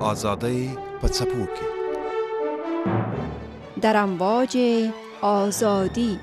آزادی په څپو کې در امواج آزادی.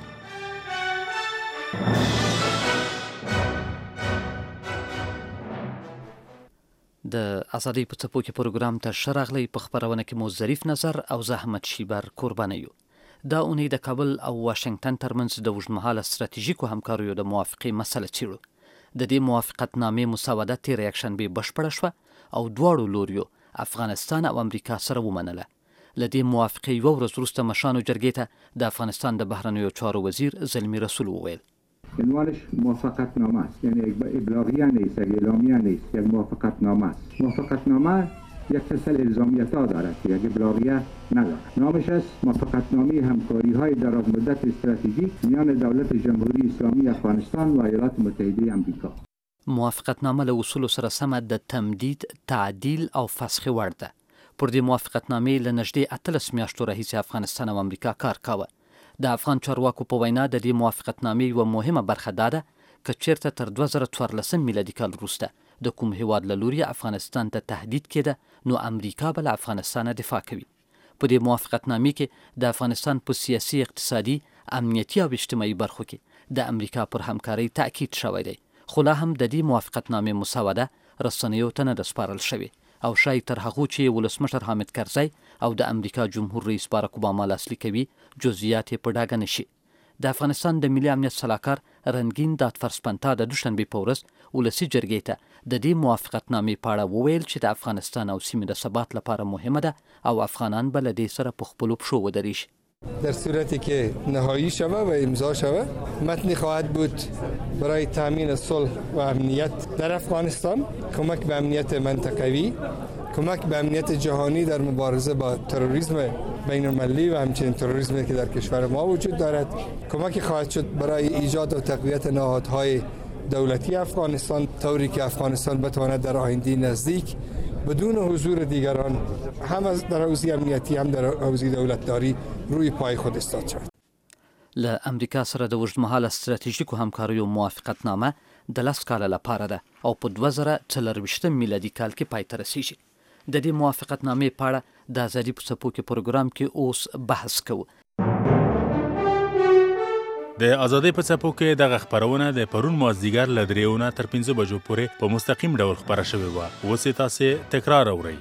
د آزادۍ په څپو کې پروګرام ته ښه راغلی. په خپرونه کې مو ظریف نظر او زحمت شیبر قربانه یو. دا اونۍ د کابل او واشنگټن ترمنځ د اوږدمهاله ستراتیژیکو همکاریو د موافقې مسله څیړو. د دې موافقتنامې مسوده تېره یکشنبې بشپړه شوه او دواړو لوریو افغانستان او امریکا سره ومنله. له دې موافقې یوه ورځ وروسته مشانو جرګې ته د افغانستان د بهرنیو چارو وزیر زلمی رسول وویل عنوانش موافقتنامه است، یعنی یک ابلاغیه نیست، یک اعلامیه نیست، یک موافقتنامه است. موافقتنامه یک سلسله الزامیت‌ها دارد که یک ابلاغیه ندارد. نامش است موافقتنامه همکاری‌های درازمدت استراتژیک میان دولت جمهوری اسلامی افغانستان و ایالات متحده آمریکا. موافقتنامه له اصولو سره سمه د تمدید، تعدیل او فسخ وړ ده. پر دې موافقتنامې له نږدې 18 میاشتو راهیسې افغانستان او امریکا کار کاوه. د افغان چارواکو په وینا د دې موافقتنامې یوه مهمه برخه دا ده که چیرته تر 2014 میلادي کال وروسته د کوم هیواد له لوري افغانستان ته تهدید کېده نو امریکا به له افغانستانه دفاع کوي. په دې موافقتنامې کې د افغانستان په سیاسي، اقتصادي، امنیتي او اجتماعي برخو کې د امریکا پر همکارۍ تاکید شوی دی. خو لا هم د دې موافقتنامې مسوده رسنیو ته نه ده سپارل شوې او شاید تر هغو چې ولسمشر حامد کرزی او د امریکا جمهور رئیس باراک اوباما لاسلیک کوي جزئیات یې په ډاګه نشي. د افغانستان د ملي امنیت سلاکار رنګین دادفرسپنتا د دوشنبې په ورځ ولسي جرګې ته د دې موافقتنامې په اړه وویل چې د افغانستان او سیمې د ثبات لپاره مهمه ده او افغانان به له دې سره په خپلو پښو ودرېږي. در صورتی که نهایی شود و امضا شود متنی خواهد بود برای تامین صلح و امنیت در افغانستان، کمک به امنیت منطقوی، کمک به امنیت جهانی در مبارزه با تروریسم بین المللی و همچنین تروریسمی که در کشور ما وجود دارد، کمک خواهد شد برای ایجاد و تقویت نهادهای دولتی افغانستان طوری که افغانستان بتواند در آینده نزدیک بدون حضور دیگران هم از در حوزه امنیتی هم در حوزه دولتداری روی پای خود استاد شود. له امریکا سره د اوږدمهاله ستراتیژیکو همکاریو موافقتنامه د 10 کاله لپاره ده او په 2024 میلادي کال کې پای ته رسیږي. د دې موافقتنامې په اړه د ازادي په څپو کې پروګرام کې اوس بحث کوو. د ازادۍ په څپو کې دغه خپرونه د پرون مازدیګر له 3 نه تر 5 بجو پورې په مستقیم ډول خپره شوې وه. اوس یې تاسې تکرار اورئ.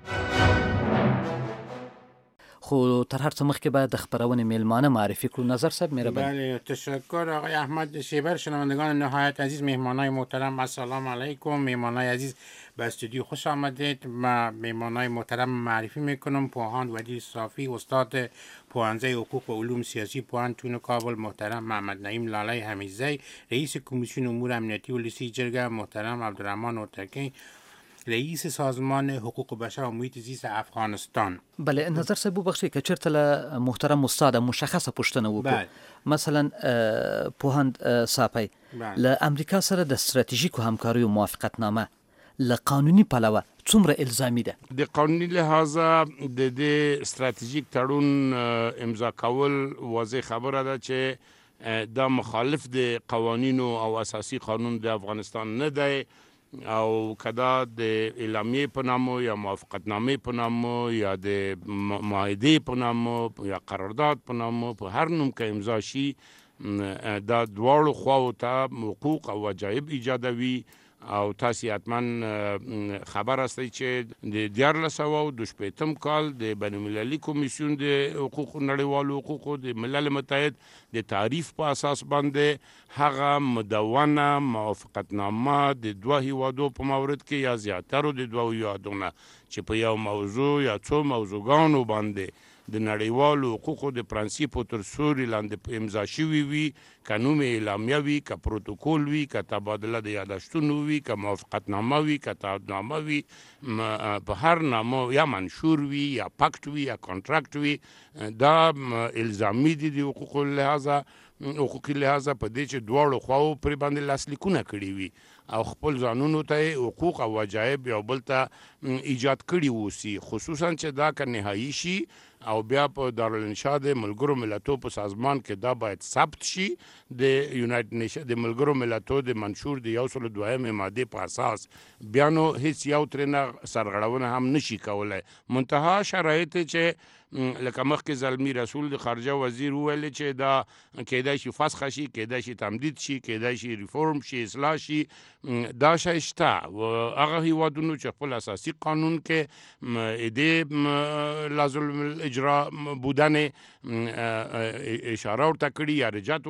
خو تر هر څه مخکې باید د خپرونې میلمانه معرفی کړو. نظر صاحب مهربانی. بله تشکر آقای احمد شیبر. شنوندگان نهایت عزیز، مهمانای محترم السلام علیکم. مهمانای عزیز به استودیو خوش آمدید. ما مهمانای محترم معرفی میکنم. پوهاند ولی صافی، استاد پوهنځی حقوق و علوم سیاسی پوهنتون کابل، محترم محمد نعیم لالی حمیدزی، رئیس کمیسیون امور امنیتی ولسی جرگه، محترم عبدالرحمن اوتکی، رئیس سازمان حقوق بشر و محیط زیست افغانستان. بله نظر صاحب ببخشید که چرته له محترم استاد مشخصه پوښتنه وکړو. مثلا پوهاند صافی، له امریکا سره د ستراتیژیکو همکاریو موافقتنامه له قانوني پلوه څومره الزامي ده؟ د قانوني لحاظه د دې ستراتیژیک تړون امضا کول واضح خبره ده چې دا مخالف د قوانینو او اساسي قانون د افغانستان نه دی او کدا د اعلامیه په نامو یا موافقتنامه په نامو یا د معاهده په نامو یا قرارداد په نامو په هر نوم کې امضا شي دا دواړو خواو ته حقوق او واجب ایجادوي او تاسو حتما خبر هستئ چې د 1428 کال د بین المللي کمیسیون د حقوق نړیوالو حقوقو د ملل متحد د تعریف په اساس باندې هغه مدونه موافقتنامه د دوه هیوادو په مورد کې یا زیاترو د دوه هیوادونو چې په یو موضوع یا څو موضوعګانو باندې د نړیوالو حقوقو د پرنسیپو تر سوري لاندې امضا شوي وي، که نوم اعلامیه وي، که پروتوکول وي، که تبادله د یادښتونو وي، که موافقتنامه وي، که تعهدنامه وي، په هر نامه یا منشور وي یا پکت وي یا کانټراکټ وي، دا الزامي دي د حقوقي لحاظه په دې چې دواړو خواو پرې باندې لاسلیکونه کړي وي او خپل ځانونو ته حقوق او وجایب یو بل ته ایجاد کړي ووسي، خصوصا چې دا که نهایي شي او بیا په دارالانشا د ملګرو ملتو په سازمان کې دا باید ثبت شي د یونایټډ نیشن د ملګرو ملتو د منشور د 102 ماده په اساس، بیا نو هیڅ یو ترېنه سرغړونه هم نشي کولی. منتها شرایط چې لکه مخکې زلمي رسول د خارجه وزیر وویل چې دا کیدای شي فسخه شي، کیدای شي تمدید شي، کیدای شي ریفورم شي، اصلاح شي، دا شی شته. هغه هیوادونو چې خپل اساسي قانون کې ایده لازم الاجرا بودن اشاره ورته کړي یا رجعت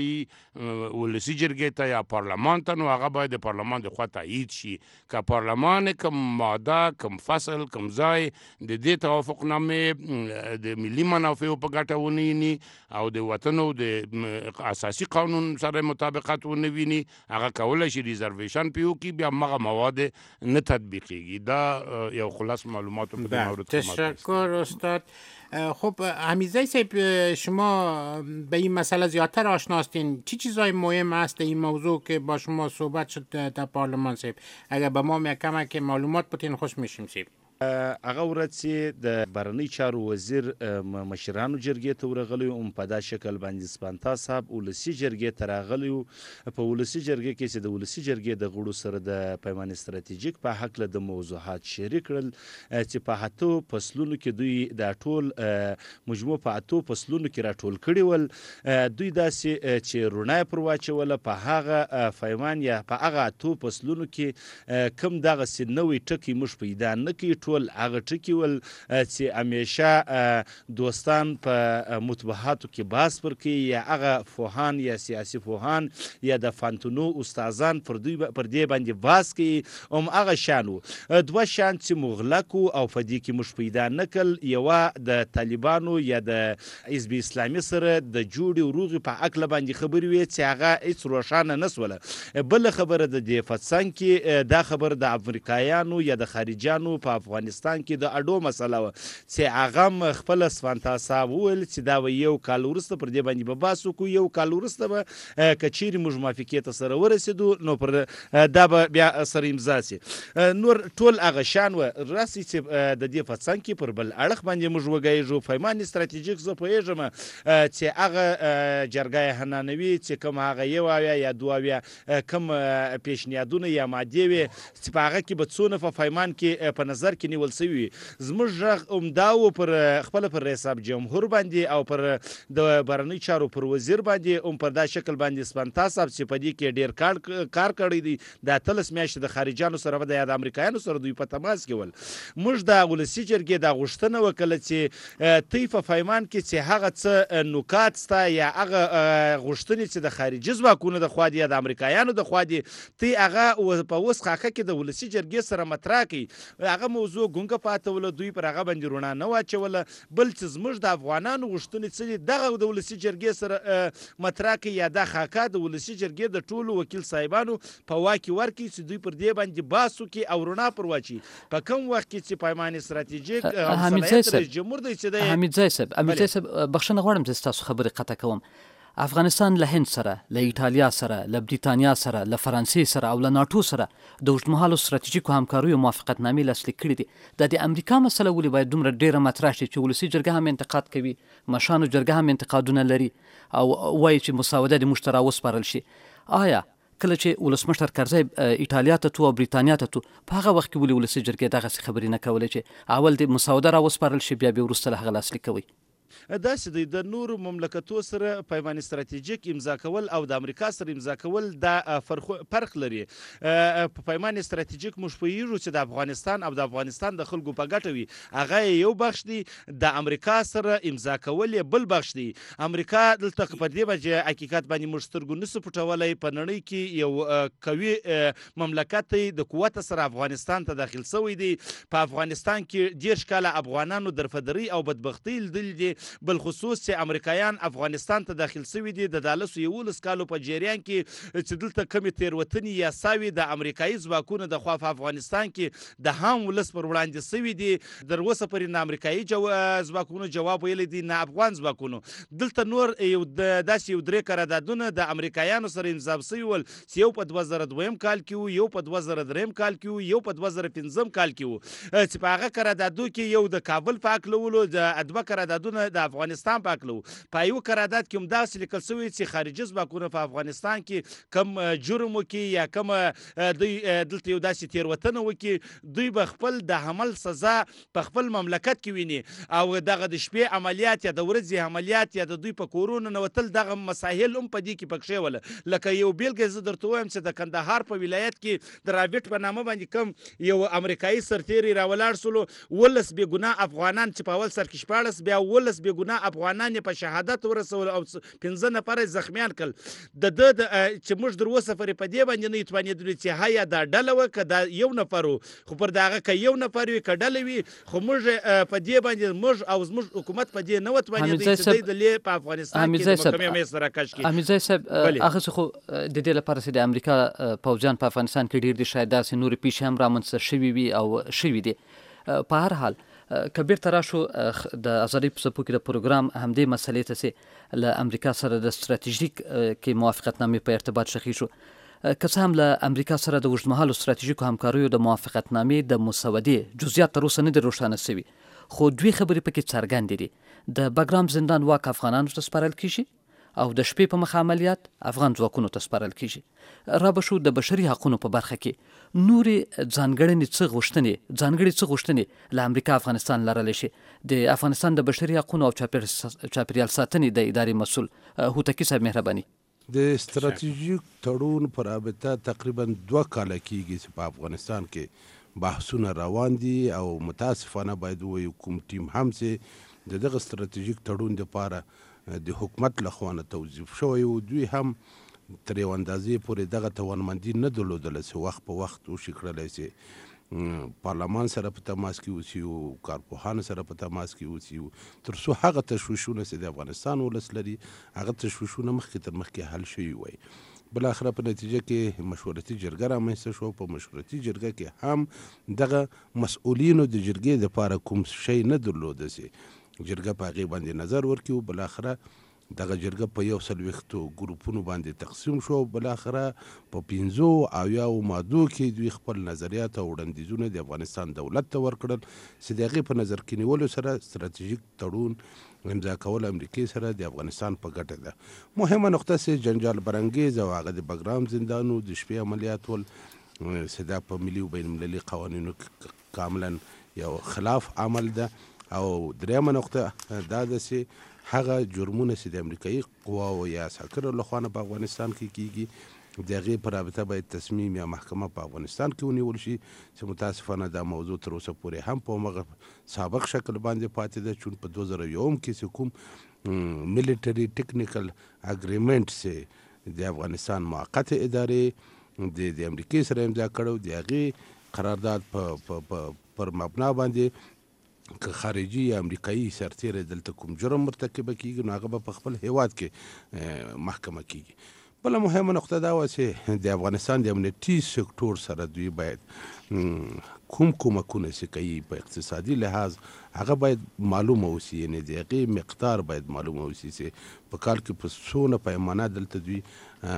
ورکړی ولسي جرګې ته یا پارلمان ته، نو هغه باید د پارلمان د خوا تایید شي. که پارلمان کم ماده، کم فصل، کم ځای د دې توافقنامې د ملي منافعو په ګټه ونینی او د وطن او د اساسي قانون سره مطابقت ونه ویني، هغه کولی شي ریزرویشن پې وکړي، بیا همغه مواد نه تطبیقیږي. دا یو خلاص معلوماتو په دې مورد تشکر استاد. خب حمیدزی صاحب، شما به این مسئله زیادتر آشناستین، چی چیزای مهم است این موضوع که با شما صحبت شد در پارلمان صاحب؟ اگر به ما کمک معلومات بتین خوش میشیم صاحب. هغه ورځ چې د بهرنی چارو وزیر مشرانو جرګې ته ورغلی وم، په دا شکل باندې سپانتا صاحب ولسي جرګې ته راغلی و. په ولسي جرګې کې چې د ولسي جرګې د غړو سره د پیمان استراتیژیک په هکله د موضوعات شریک کړل، چې په 8 فصلونو کې دوی دا ټول مجموع په 8 فصلونو کې راټول کړي ول. دوی داسې چې رڼا پر واچوله په هغه پیمان یا په هغه 8 فصلونو کې کم دغسې نوی ټکي موږ پیدا نه کړي، ټول هغه ټکي ول چې همیشه دوستان په مطبوعاتو کې بحث پر کوي، یا هغه پوهان یا سیاسي پوهان یا د فانتونو استادان پر دې باندې بحث کوي. هم هغه شان و، دوه شان چې مغلق او په دې کې موږ پیدا نه کړل، یوه د طالبانو یا د حزب اسلامي سره د جوړې وروغې په عقله باندې خبرې وې چې هغه هېڅ روښانه نه سوله. بله خبره د دې فتسنګ کې دا خبر د افریقایانو یا د خارجیانو په افغانستان کې د اډو مسله وه، چې هغه خپل سپانتا صاحب وویل چې دا به یو کال وروسته پر دې باندې به بحث وکړو، یو کال وروسته به که چیرې موږ موافقې ته سره ورسېدو نو پر دا به بیا سره امضا سي. نور ټول هغه شان وه. راسي چې د دې فتسنګ کې پر بل اړخ باندې موږ وګیږو پیمان استراتیژیک. زه پوهېږم چې هغه جرګه حنانوي چې کوم هغه یو اویا یا دوه اویا کوم پیشنهادونه یا مادې وې چې په هغه کې به څونه په پیمان کې په نظر کې نیول سوي. زموږ غږ همدا و پر خپل پر رئیس جمهور باندې او پر د بهرنیو چارو پر وزیر باندې هم پر دا شکل باندې سپانتا صاحب چې په دې کې ډېر کار کړی دی. د 13 میاشتې د خارجیانو سره به د امریکایانو سره دوی په تماس کې ول. موږ د ولسي جرګې دا غوښتنه وکړه چې تی په پیمان کې چې هغه څه نکات سته یا هغه غوښتنې چې د خارجي ځواکونو د خوا دي یا د امریکایانو د خوا دي، تی هغه په اوس خاکه کې د ولسي جرګې سره مطرح کړي. هغه موضوع ګونګه پاته وله، دوی پر هغه باندې رڼا نه واچوله. بل چې زموږ د افغانانو غوښتنې څه دي دغه د ولسي جرګې سره مطرح کړي، یا دا خاکه د ولسي جرګې د ټولو وکیل صاحبانو په واک کې ورکړي چې دوی پر دې باندې بحث وکړي او رڼا پر واچي. په کوم وخت کې چې پیمان استراتیژیک صلاحیت رئیس جمهور دی چې حمیدزی صاحب بخښنه غواړم چې ستاسو خبرې قطع کوم. افغانستان له هند سره، له ایټالیا سره، له بریتانیا سره، له فرانسې سره او له ناټو سره د اوږدمهالو ستراتیژیکو همکاریو موافقتنامې لاسلیک کړي دي. د امریکا مسله ولې باید دومره ډیره مطرح شي چې ولسي جرګه هم انتقاد کوي، مشانو جرګه هم انتقادونه لري او وایي چې مساوده د موږ ته راوسپارل شي؟ آیا کله چې ولسمشر کرزی ایټالیا ته تو او بریتانیا ته تو په هغه وخت کې ولې ولسي جرګې دغسې خبرې نه کولې چې اول د مساوده راوسپارل شي بیا وروسته له هغه لاسلیک کوي؟ داسې دی د نورو مملکتو سره پیمان استراتیژیک امضا کول او د امریکا سره امضا کول دا فرق لري. په پیمان استراتیژیک موږ پوهیږو چې د افغانستان او د افغانستان د خلکو په ګټه وي، هغه یو بخش دی. د امریکا سره امضا کول یې بل بخش دی. امریکا دلته په دې باندې حقیقت باندې موږ سترګو نسو پټولی، په نړۍ کې یو قوي مملکت دی، د قوت سره افغانستان ته داخل شوی دی. په افغانستان کې 10 کاله افغانانو درفدري او بدبختي لیدلې دي. کې بالخصوص چې امریکایان افغانستان ته داخل شوي دي د 11 کالو په جریان کې چې دلته کمې تېروتنې یا ساوي د امریکایي ځواکونو د خوا په افغانستان کې د عام ولس پر وړاندې شوي دي. در اوسه پورې نه امریکایي ځواکونو جواب ویلی دی نه افغان ځواکونو. دلته نور داسې یو 3 قراردادونه د امریکایانو سره امضا شوي ول چې یو په 2002 کال کې و، یو په 2003 کال کې و، یو په 2015 کال کې و، چې په هغه قراردادو کې یو د کابل په هکله ولو، د 2 قراردادونه د افغانستان په هکله و. په یو قرارداد کې هم داسې لیکل شوي چې خارجي ځواکونه په افغانستان کې کم جرم وکړي یا کم دوی دلته یو داسې تېروتنه وکړي، دوی به خپل د حمل سزا په خپل مملکت کې ویني او دغه د شپې عملیات یا د ورځې عملیات یا د دوی په کورونو ننوتل دغه مسایل هم په دې کې پکښې وله. لکه یو بیلګه زه درته وایم چې د کندهار په ولایت کې د رابرټ په نامه باندې کم یو امریکایي سرتیری راولاړ سولو 12 بې ګناه افغانان چې په اول سر کې 14 بیا 12 بې ګناه افغانان په شهادت ورسول او 15 نفر زخمیان کړل. د چې موږ در اوسه پورې په دې باندې نه توانېدلو چې هیا دا ډله وه که دا یو نفر و، خو پر د هغه که یو نفر وي که ډله وي، خو موږ په دې باندې موږ او زموږ حکومت په دې نه وتوانېدی چې دی د لې په افغانستان کې د محکمې مېز ته راکش کړي. حمیدزی صاحب هغسې خو د دې لپاره چې د امریکا پوځیان په افغانستان کې ډېر دي، شاید داسې نورې پیښې هم رامنځته شوي وي او شوي دي. په هر حال که بیرته راشو د ازادۍ په څپو کې د پروګرام همدې مسلې ته چې له امریکا سره د ستراتیژیک کې موافقتنامې په ارتباط شخي شو، که څه هم له امریکا سره د اوږدمهالو ستراتیژیکو همکاریو د موافقتنامې د مسودې جزئیات تر اوسه نه دي روښانه شوي، خو دوی خبرې پکې څرګندې دي. د بګرام زندان واک افغانانو ته سپارل کیږي او د شپې په مخ عملیات افغان ځواکونو ته سپارل کیږي. را به شو د بشري حقونو په برخه کې نورې ځانګړې څه غوښتنې له امریکا افغانستان لرلی شي. د افغانستان د بشري حقونو او چاپیریال ساتنې د ادارې مسؤل هوتکی صاحب مهرباني. د ستراتیژیک تړون پر رابطه تقریبا 2 کاله کېږي چې په افغانستان کې بحثونه روان دي او متاسفانه باید ووایو کوم ټیم هم چې د دغه ستراتیژیک تړون دپاره د حکومت لخوا نه توظیف شوی و، دوی هم تر یو اندازې پورې دغه توانمندي نه درلودله چې وخت په وخت وشي کړلی چې پارلمان سره په تماس کې اوسي او کارپوهانو سره په تماس کې اوسي تر څو هغه تشویشونه چې د افغانستان ولس لري هغه تشویشونه مخکې تر مخکې حل شوي وای. بالاخره په نتیجه کې مشورتي جرګه رامنځته شو. په مشورتي جرګه کې هم دغه مسؤلینو د جرګې دپاره کوم شی نه درلوده چې جرګه په هغې باندې نظر ورکړي. بالاخره دغه جرګه په 140 ګروپونو باندې تقسیم شو. بالاخره په 15 مادو کې دوی خپل نظریات او وړاندیزونه د افغانستان دولت ته ورکړل چې د هغې په نظر کې نیولو سره ستراتیژیک تړون امضا کول امریکې سره د افغانستان په ګټه ده. مهمه نقطه چې جنجال برانګیز او هغه د بګرام زندانو د شپې عملیات ول چې دا په ملي او بین المللي قوانینو کاملا یو خلاف عمل ده. او درېیمه نقطه دا ده چې هغه جرمونه چې د امریکایي قواو یا عساکرو لخوا نه په افغانستان کې کیږي د هغې په رابطه باید تصمیم یا محکمه په افغانستان کې ونیول شي چې متاسفانه دا موضوع تر اوسه پورې هم په همغه سابق شکل باندې پاتې ده. چون په 2001 کې چې کوم ملیټري ټیکنیکل اګریمنټ چې د افغانستان موقته ادارې د امریکې سره امضا کړو، د هغې قرارداد پر مبنا باندې که خارجي یا امریکایي سرتیری دلته کوم جرم مرتکبه کیږي نو هغه به په خپل هیواد کې محکمه کیږي. بله مهمه نقطه دا وه چې د افغانستان د امنیتي سکتور سره دوی باید کوم کومکونه چې کوي په اقتصادي لحاظ هغه باید معلومه اوسي، یعنې د هغې مقدار باید معلومه اوسي چې په کال کې په څونه پیمانه دلته دوی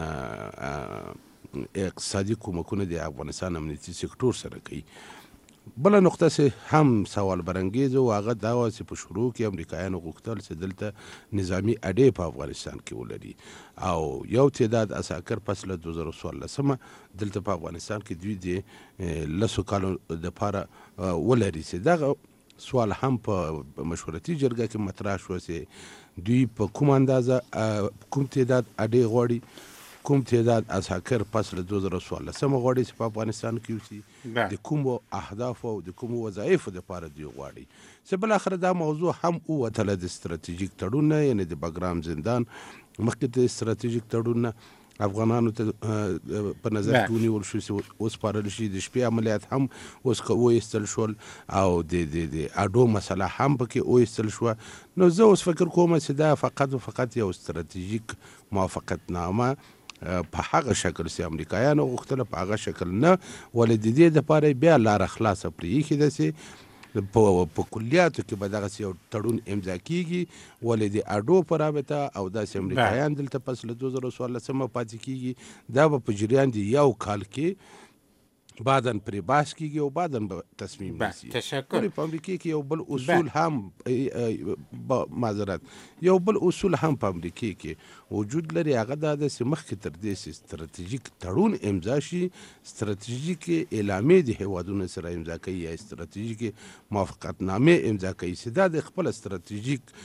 اقتصادي کومکونه د افغانستان امنیتي سکتور سره کوي. بله نقطه چې هم سوال برانګیز و هغه دا وه چې په شروع کې امریکایانو غوښتل چې دلته نظامي اډې په افغانستان کې ولري او یو تعداد عساکر پس له 2014 دلته په افغانستان کې دوی د 10 کالو دپاره ولري. چې دغه سوال هم په مشورتي جرګه کې مطرح شو چې دوی په کوم اندازه کوم تعداد اډې غواړي، کوم تعداد عساکر پس له 2014 غواړي چې په افغانستان کې اوسي، د کومو اهدافو او د کومو وظایفو دپاره دوی غواړي. چې بالاخره دا موضوع هم ووتله د ستراتیژیک تړون نه، یعنې د بګرام زندان مخکې د ستراتیژیک تړون نه افغانانو ته په نظر کې ونیول شو چې وسپارل شي. د شپې عملیات هم اوس وایستل شول او د اډو مسله هم پکې وایستل شوه. نو زه اوس فکر کوم چې دا فقط و فقط یو ستراتیژیک موافقتنامه په هغه شکل چې امریکایانو غوښتله په هغه شکل نه، ولې د دې دپاره بیا لاره خلاصه پرېښې ده چې په کلیاتو کې به دغسې یو تړون امضا کېږي، ولې د اډو په رابطه او داسې امریکایان دلته پس له 2014 پاتې کېږي. دا به په جریان د یو کال کې بعدن پرې بحث کېږي او بعدن به تصمیم نیسي. تشکر. په امریکا کې یو بل اصول هم معذرت یو بل اصول هم په امریکا کې وجود لري، هغه دا ده چې مخکې تر دې چې ستراتیژیک تړون امضا شي، ستراتیژیک اعلامیې د هیوادونو سره امضا کوي یا ستراتیژیک موافقتنامې امضا کوي، چې دا د خپل ستراتیژیک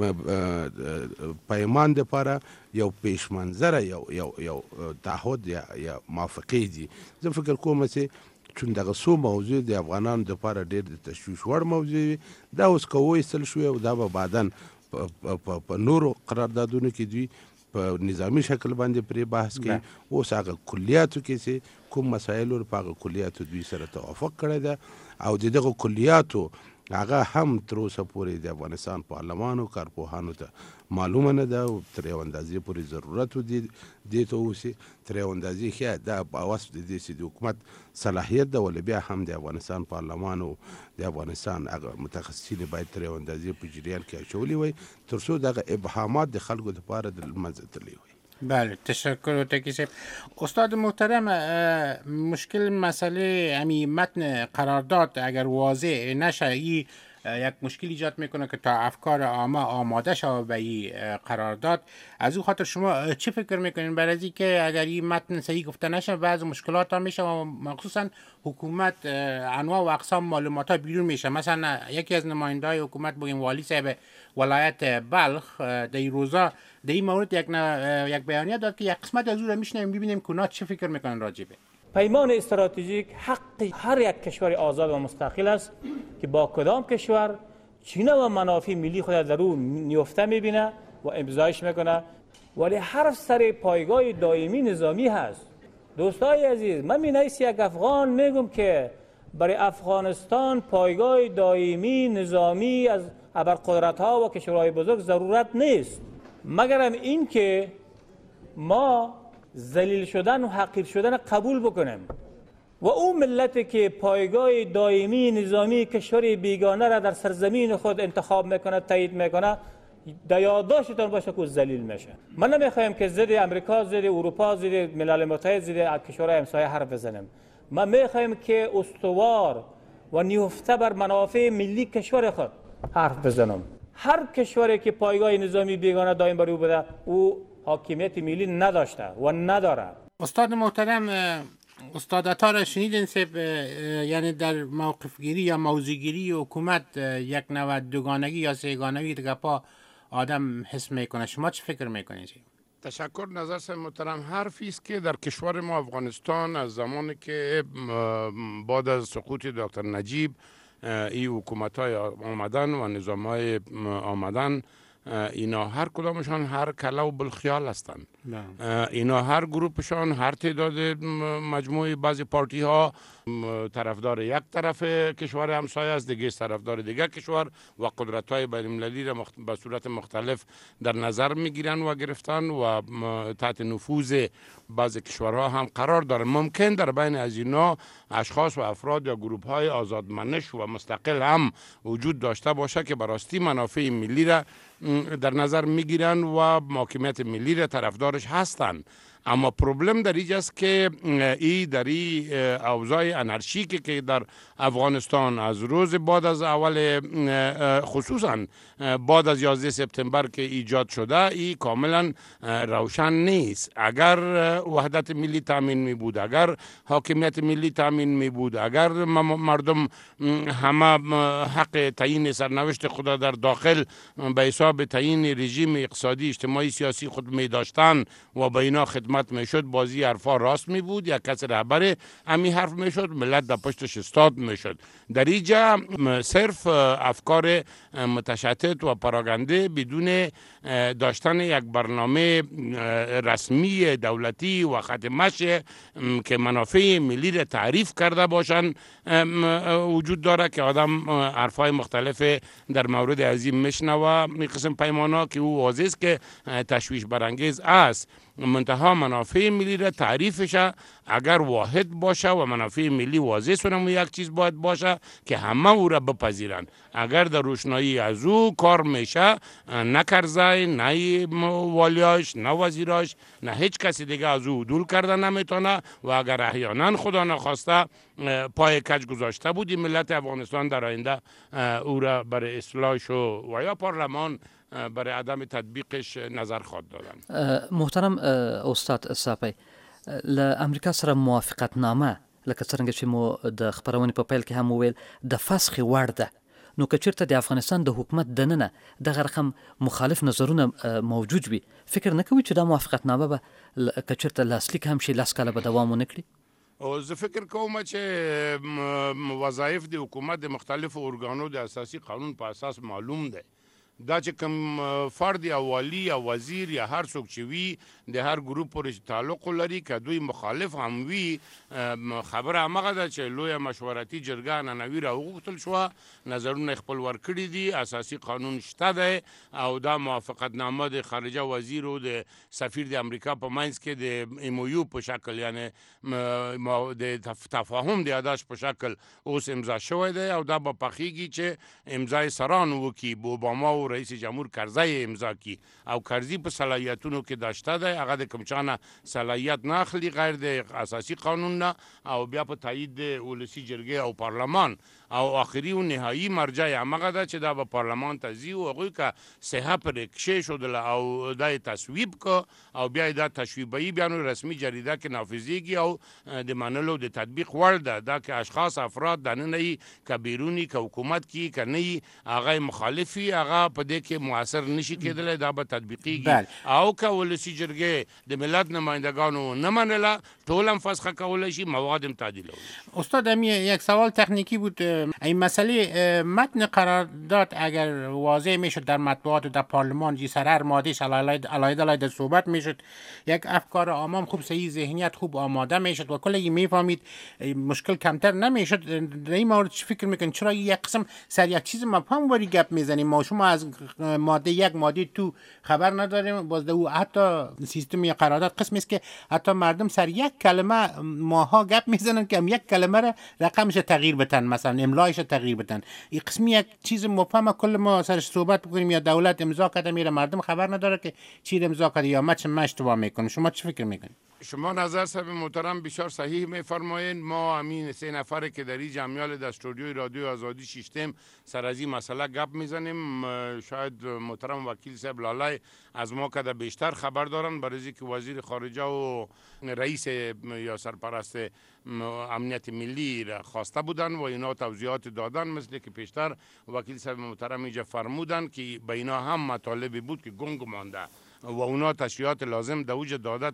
پیمان دپاره یو پیشمنظره یو تعهد یا موافقې دي. زه فکر کوم چې چون دغه څو موضوع د افغانانو دپاره ډېر د تشویش وړ موضوع وي، دا اوس که وایستل شوې او دا به بعدن په نورو قراردادونو کې دوی په نظامی شکل باندې پرې بحث کوي. اوس هغه کلیاتو کې چې کوم مسایل په هغه کلیاتو دوی سره توافق کړی ده او د دغه کلیاتو هغه هم تر اوسه پورې د افغانستان پارلمان او کارپوهانو ته معلومه نه ده او تر یو اندازې پورې ضرورت و دې ته اوسي. تر یو اندازې ښه دا په وصف د دې چې د حکومت صلاحیت ده، ولې بیا هم د افغانستان پارلمان او د افغانستان هغه متخصصین باید تر یو اندازې په جریان کې اچولي وی تر څو دغه ابهامات د خلکو دپاره د منځه تللی وی. بله تشکر تکی صاحب. استاد محترم، مشکل مسئله همین متن قرارداد اگر واضح نشه یک مشکل ایجاد میکنه که تا افکار عامه آماده شود به این قرارداد. از او خاطر شما چه فکر میکنین برای از اینکه اگر این متن صحیح گفته نشه بعض مشکلات ها میشه و مخصوصا حکومت انواع و اقسام معلومات ها بیرون میشه؟ مثلا یکی از نماینده های حکومت بگیم والی صاحب ولایت بلخ در این روزا در این مورد یک بیانیه داد که یک قسمت از او را میشنیم ببینیم که اونا چه فکر میکنن راجبه. پیمان استراتژیک حق هر یک کشور آزاد و مستقل است که با کدام کشور چینه و منافع ملی خود در او نیفته میبینه و امضایش میکنه، ولی هر سر پایگاه دائمی نظامی هست. دوستای عزیز، من مینایسی یک افغان میگم که برای افغانستان پایگاه دائمی نظامی از ابرقدرت ها و کشورهای بزرگ ضرورت نیست، مگرم این که ما ذلیل شدن و حقیر شدن قبول بکنیم و اون ملتی که پایگاه دائمی نظامی کشور بیگانه را در سرزمین خود انتخاب میکنه، تایید میکنه، در یادداشتتان باشه که ذلیل میشه. من نمیخوایم که ضد امریکا، ضد اروپا، ضد ملل متحد، ضد کشورهای همسایه حرف بزنیم. ما میخوایم که استوار و نیفته بر منافع ملی کشور خود حرف بزنم. هر کشوری که پایگاه نظامی بیگانه دائم بر او بوده، او حاکمیت ملی نداشته و نداره. استاد محترم، استاد عطا را شنیدین یعنی در موقف گیری یا موضوع گیری حکومت یک نوع دوگانگی یا سهگانگی دیگه پا آدم حس میکنه. شما چه فکر میکنید؟ تشکر. نظر صاحب محترم، حرفی است که در کشور ما افغانستان از زمانی که بعد از سقوط دکتر نجیب این حکومت های آمدن و نظام های آمدن، اینا هر کدامشان هر کلا و بالخیال هستند. اینا هر گروپشان، هر تعداد مجموعه بعضی پارتی ها طرفدار یک طرف کشور همسایه است، دیگه طرفدار دیگر کشور و قدرت های بین المللی را به صورت مختلف در نظر میگیرن و گرفتن و تحت نفوذ بعضی کشورها هم قرار دارن. ممکن در بین از اینا اشخاص و افراد یا گروپ های آزادمنش و مستقل هم وجود داشته باشه که براستی منافع ملی را در نظر میگیرن و حاکمیت ملی را طرفدارش هستند. اما پروبلم در اینجاست که ای در این اوضاع انارشیکی که در افغانستان از روز بعد از اول خصوصا بعد از 11 سپتامبر که ایجاد شده ای کاملا روشن نیست. اگر وحدت ملی تامین می بود، اگر حاکمیت ملی تامین می بود، اگر مردم همه حق تعیین سرنوشت خود در داخل به حساب تعیین رژیم اقتصادی اجتماعی سیاسی خود می داشتن و به اینا خدمت حکومت میشد بازی حرفا راست می بود، یک کس رهبر امی حرف میشد، ملت در پشتش استاد میشد. در اینجا صرف افکار متشتت و پراگنده بدون داشتن یک برنامه رسمی دولتی و خط مشی که منافع ملی را تعریف کرده باشند وجود داره که آدم حرفای مختلف در مورد عظیم میشنوه. این قسم پیمانا که او واضح است که تشویش برانگیز است، منتها منافع ملی را تعریفش اگر واحد باشه و منافع ملی واضح سونم یک چیز باید باشه که همه او را بپذیرند. اگر در روشنایی از او کار میشه، نه کرزی، نه والیاش، نه وزیراش، نه هیچ کسی دیگه از او عدول کرده نمیتونه و اگر احیانا خدا نخواسته پای کج گذاشته بودی ملت افغانستان در آینده او را برای اصلاحش و یا پارلمان برای عدم تطبیقش نظر خواد دادن. محترم استاد صاحب، له امریکا سره موافقت نامه لکه څنګه چې مو د خبرونې په پیل کې هم وویل د فسخ وړ ده، نو که چیرته د افغانستان د حکومت دننه دغه رقم مخالف نظرونه موجود وي، فکر نه کوي چې دا موافقت نامه به که چیرته لاسلیک هم شي 10 کاله به دوام ونه کړي؟ او زه فکر کوم چې وظایف د حکومت د مختلفو ارګانو د اساسي قانون په اساس معلوم ده. دا چې کوم فرد یا والی یا وزیر یا هر څوک چې وي د هر ګروپ پورې تعلق لري که دوی مخالف هم وي، خبره همغه ده چې لویه مشورتي جرګه ننوي راوغوښتل شوه، نظرونه خپل ورکړي دي، اساسي قانون شته دی او دا موافقتنامه د خارجه وزیر او د سفیر د امریکا په منځ کې د MOU په شکل یعنی د تفاهم د یاداش په شکل اوس امضا شوی دی او دا به پخیږي چې امضای سران وکي به اوباما او رئیس جمهور کرزی امضا کی او کرزی په صلاحیتونو کې داشته دی، هغه د کوم چانه صلاحیت نه اخلي غیر د اساسي قانون نه او بیا په تایید د ولسی جرګې او پارلمان او آخري و نهایی مرجع همغه ده چې دا به پارلمان ته ځي او هغوی که صحه پرې کښېښودله او دا یې تصویب که او بیا یې دا تشویبوي بیا نو رسمي جریده کې نافظیږي او د منلو د تطبیق وړ ده. دا که اشخاص افراد دننه یي که بیروني که حکومت کې که نه یي هغه مخالف وي هغه په دې کې مؤثر نشي کېدلی، دا به تطبیقیږي او که ولسي جرګې د ملت نمایندگانو نه منله ټول هم فسخه کولی شي، مواد هم تعدیلولی. استاد امی یک سوال تکنیکی بود، این مسئله متن قرارداد اگر واضح میشد در مطبوعات و در پارلمان جی سرر مادهش علایده صحبت میشد، یک افکار عامم خوب صحیح ذهنیت خوب آماده میشد و کلی میفهمید مشکل کمتر نمیشد. در این مورد چی فکر میکنید؟ چرا یک قسم سر یک چیز مفهوم وری گپ میزنیم؟ ما شما از ماده یک ماده تو خبر نداریم، باز او حتی سیستم یا قرارداد قسمی است که حتی مردم سر یک کلمه ماها گپ میزنن که یک کلمه را رقمش تغییر بدن، مثلا املایش تغییر بدن. این قسمی یک چیز مفهمه کل ما سرش صحبت بکنیم یا دولت امضا کرده میره مردم خبر نداره که چی امضا کرده یا ما اشتباه میکنیم. شما چی فکر میکنید؟ شما نظر صاحب محترم بسیار صحیح میفرمایید. ما همین 3 نفره که در این جمعیت در استودیوی رادیو آزادی شیشتم سر از این مسئله گپ میزنیم، شاید محترم وکیل صاحب لالای از ما که بیشتر خبر دارن، برای که وزیر خارجه و رئیس یا سرپرست امنیت ملی را خواسته بودن و اینا توضیحات دادن، مثل که پیشتر وکیل صاحب محترم اینجا فرمودن که به اینا هم مطالبی بود که گنگ مانده و اونا تشریحات لازم دوج داده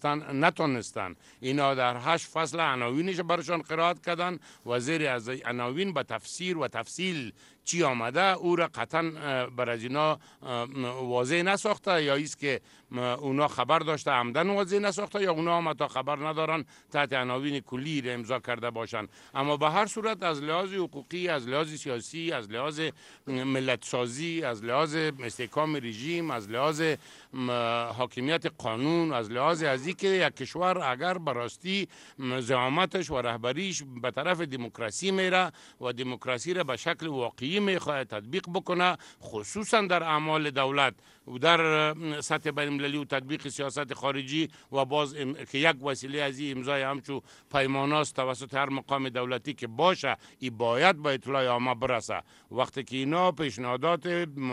نتونستن. اینا در 8 فصل عناوینش برشان قرائت کردن، وزیر از عناوین به تفسیر و تفصیل چی آمده او را قطعا بر از اینا واضح نساخته، یا ایست که اونا خبر داشته عمدن واضح نساخته یا اونا هم تا خبر ندارن تحت عناوین کلی را امضا کرده باشن. اما به هر صورت از لحاظ حقوقی، از لحاظ سیاسی، از لحاظ ملت سازی، از لحاظ استحکام رژیم، از لحاظ حاکمیت قانون، از لحاظ از اینکه یک کشور اگر براستی زعامتش و رهبریش به طرف دموکراسی میره و دموکراسی را به شکل واقعی میخواد تطبیق بکنه، خصوصا در اعمال دولت و در سطح بین المللی و تطبیق سیاست خارجی و باز که یک وسیله از این امضای همچو پیماناست توسط هر مقام دولتی که باشه، این باید با اطلاع عامه برسه. وقتی که اینا پیشنهادات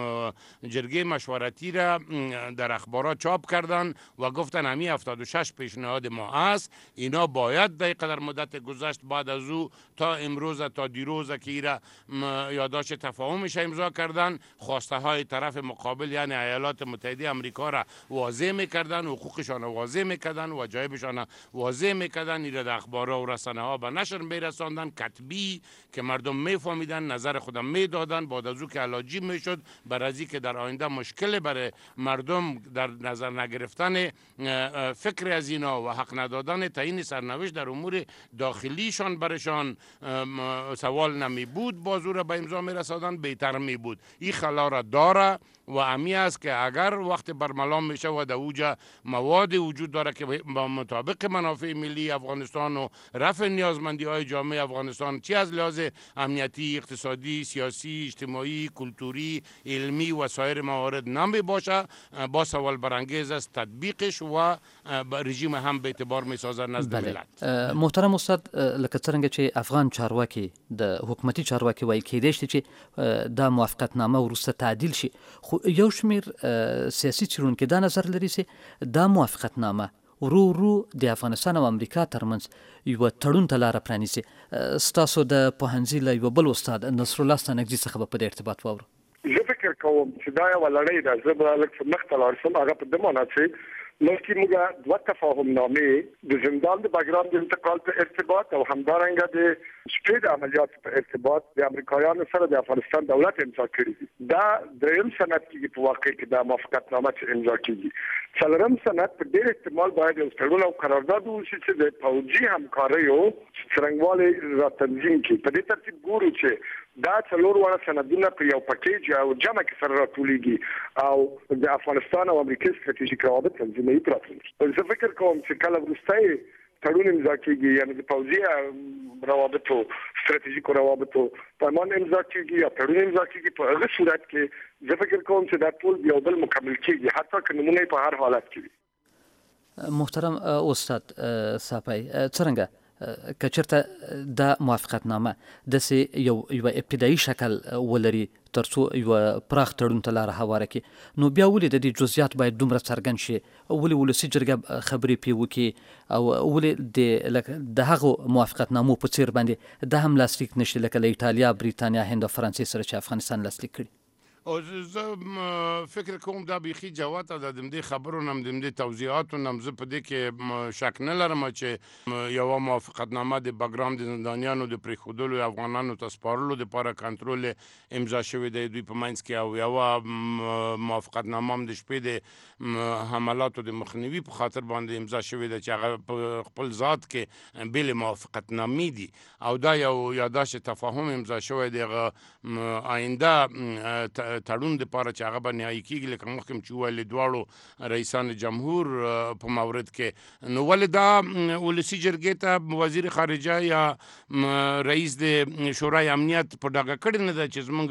جرگه مشورتی را در اخبارات چاپ کردن و گفتن همین 76 پیشنهاد ما هست، اینا باید در قدر مدت گذشت بعد از او تا امروز تا دیروز که ایرا یادداشت تفاهمش امضا کردن، خواسته های طرف مقابل یعنی ایالات متحده امریکا را واضح میکردن، حقوقشان واضح میکردن، وجایبشان واضح میکردن، این را در اخبارها و رسانه ها به نشر میرساندن، کتبی که مردم میفهمیدن، نظر خودم میدادن، بعد از او که علاجی میشد بر از که در آینده مشکل برای مردم در نظر نگرفتن فکر از اینا و حق ندادن تعیین سرنوشت در امور داخلیشان برشان سوال نمی بود، بازو را به امضا می رسادن، بهتر می بود. این خلا را داره و امی است که اگر وقت برملا می شود اوجا مواد وجود داره که با مطابق منافع ملی افغانستان و رفع نیازمندی های جامعه افغانستان چی از لحاظ امنیتی، اقتصادی، سیاسی، اجتماعی، کلتوری، علمی و سایر موارد نمی باشه، با سوال برانگیز است تطبیقش و رژیم هم به اعتبار می سازه نزد ملت. محترم استاد، لکه څنګه چې افغان چارواکي د حکومتي چارواکي وایي کېدای شي چې دا موافقتنامه وروسته تعدیل شي، خو یو شمیر سیاسي څېړونکي دا نظر لري چې دا موافقتنامه ورو ورو د افغانستان او امریکا ترمنځ یوه تړون ته لاره پرانیسي. ستاسو د پوهنځي له یوه بل استاد نصرالله ستانکزي څخه به په دې ارتباط واورو. زه فکر کوم چې دا یوه لړۍ ده. زه به لږ مخته لاړ شم. هغه په دې معنا چې مخکې موږ دوه تفاهمنامې د زندان د بګرام د انتقال په ارتباط او همدارنګه د شپې د عملیاتو په ارتباط د امریکایانو سره د افغانستان دولت امضا کړي دي. دا دریم سند کېږي په واقع کې دا موافقتنامه چې امضا کېږي. څلورم سند په ډېر احتمال باید یو تړون او قرارداد وشي چې د پوځي همکاریو څرنګوالی را تنظیم کړي. په دې ترتیب ګورو چې دا څلور واړه سندونه په یو پکیج او جمع کې سره راټولیږي او د افغانستان او امریکا ستراتیژیک روابط تنظیموي پراته. زه فکر کوم چې کله وروستی تړون امضا کېږي، یعنې د پوځي روابطو ستراتیژیکو روابطو پیمان امضا کېږي یا تړون امضا کېږي، په هغه صورت کې زه فکر کوم چې دا ټول یو بل مکمل کېږي، حتی که نمونه یې په هر حالت کې وي. محترم استاد صافی، څرنګه که چېرته دا موافقتنامه داسې یوه ابتدایي شکل ولري تر څو یوه پراخ تړون ته لاره هواره کړي، نو بیا ولې د دې جزئیات باید دومره څرګند شي؟ ولې ولسي جرګه خبرې پرې وکړي او ولې د هغو موافقتنامو په څېر باندې دا هم لاسلیک نه شي لکه له ایټالیا، بریتانیا، هند او فرانسې سره چې افغانستان لاسلیک کړي؟ او زه فکر کوم دا بیخي جوات ده د دې خبرو نم د دې توضیحاتو نم زه په دې کې شک نه لرم چې یو موافقتنامه د بګرام د زندانیانو د پریښودلو افغانانو ته سپارلو لپاره کنټرول امضا شوی دی دوی په منځ کې، او یو موافقتنامه هم د شپې د حملاتو د مخنیوي په خاطر باندې امضا شوی دی چې هغه په خپل ذات کې بېلې موافقتنامې دي او دا یو یاداشت تفاهم امضا شوی دی آینده تړون دپاره چې هغه به نهایي کېږي لکه مخکې چې وویل دواړو رئیسان جمهور په مورد کې. نو ولې دا ولسي جرګې ته وزیر خارجه یا رئیس د شورای امنیت په ډاګه کړې نه ده چې زمونږ